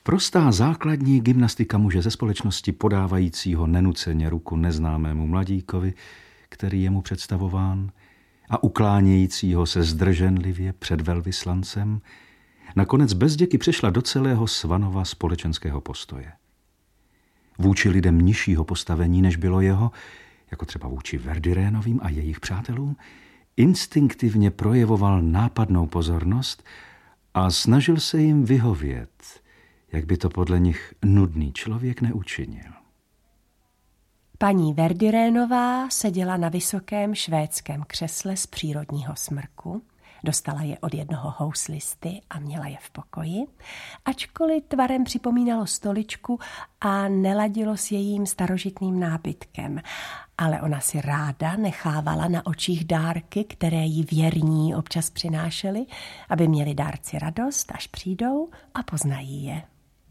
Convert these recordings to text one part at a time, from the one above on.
Prostá základní gymnastika muže ze společnosti, podávajícího nenuceně ruku neznámému mladíkovi, který je mu představován, a uklánějícího se zdrženlivě před velvyslancem, nakonec bezděky přešla do celého Svanova společenského postoje. Vůči lidem nižšího postavení, než bylo jeho, jako třeba vůči Verdirénovým a jejich přátelům, instinktivně projevoval nápadnou pozornost a snažil se jim vyhovět, jak by to podle nich nudný člověk neučinil. Paní Verdirénová seděla na vysokém švédském křesle z přírodního smrku, dostala je od jednoho houslisty a měla je v pokoji, ačkoliv tvarem připomínalo stoličku a neladilo s jejím starožitným nábytkem, ale ona si ráda nechávala na očích dárky, které jí věrní občas přinášeli, aby měli dárci radost, až přijdou a poznají je.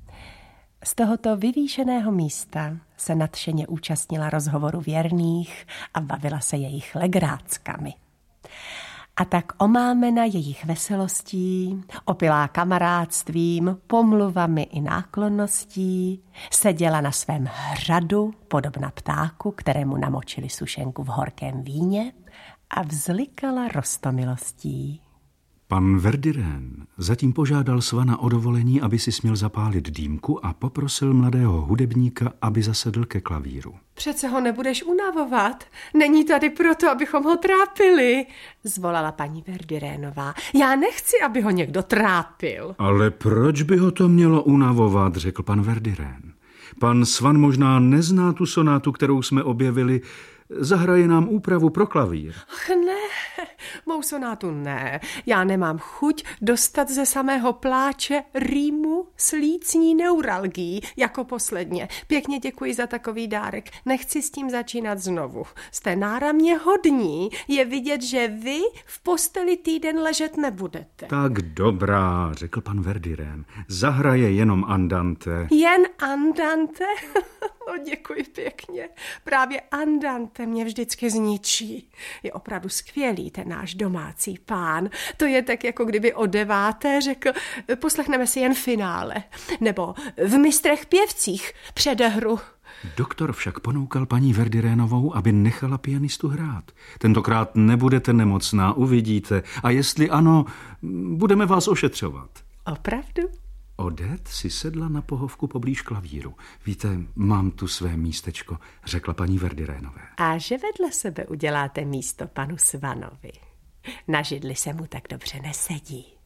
Z tohoto vyvýšeného místa se nadšeně účastnila rozhovoru věrných a bavila se jejich legráckami. A tak omámena jejich veselostí, opilá kamarádstvím, pomluvami i náklonností, seděla na svém hradu, podobna ptáku, kterému namočili sušenku v horkém víně, a vzlikala roztomilostí. Pan Verdirén zatím požádal Svana o dovolení, aby si směl zapálit dýmku, a poprosil mladého hudebníka, aby zasedl ke klavíru. Přece ho nebudeš unavovat. Není tady proto, abychom ho trápili, zvolala paní Verdirénová. Já nechci, aby ho někdo trápil. Ale proč by ho to mělo unavovat, řekl pan Verdirén. Pan Svan možná nezná tu sonátu, kterou jsme objevili. Zahraje nám úpravu pro klavír. Ach ne, mou sonátu ne. Já nemám chuť dostat ze samého pláče rýmu s lícní neuralgií jako posledně. Pěkně děkuji za takový dárek. Nechci s tím začínat znovu. Jste náramně hodní. Je vidět, že vy v posteli týden ležet nebudete. Tak dobrá, řekl pan Verdirén. Zahraje jenom andante. Jen andante? No děkuji pěkně. Právě andante mě vždycky zničí. Je opravdu skvělý ten náš domácí pán. To je tak, jako kdyby o 9:00 řekl, poslechneme si jen finále. Nebo v Mistrech pěvcích předehru. Doktor však ponoukal paní Verdirénovou, aby nechala pianistu hrát. Tentokrát nebudete nemocná, uvidíte. A jestli ano, budeme vás ošetřovat. Opravdu? Odette si sedla na pohovku poblíž klavíru. Víte, mám tu své místečko, řekla paní Verdirénové. A že vedle sebe uděláte místo panu Svanovi. Na židli se mu tak dobře nesedí.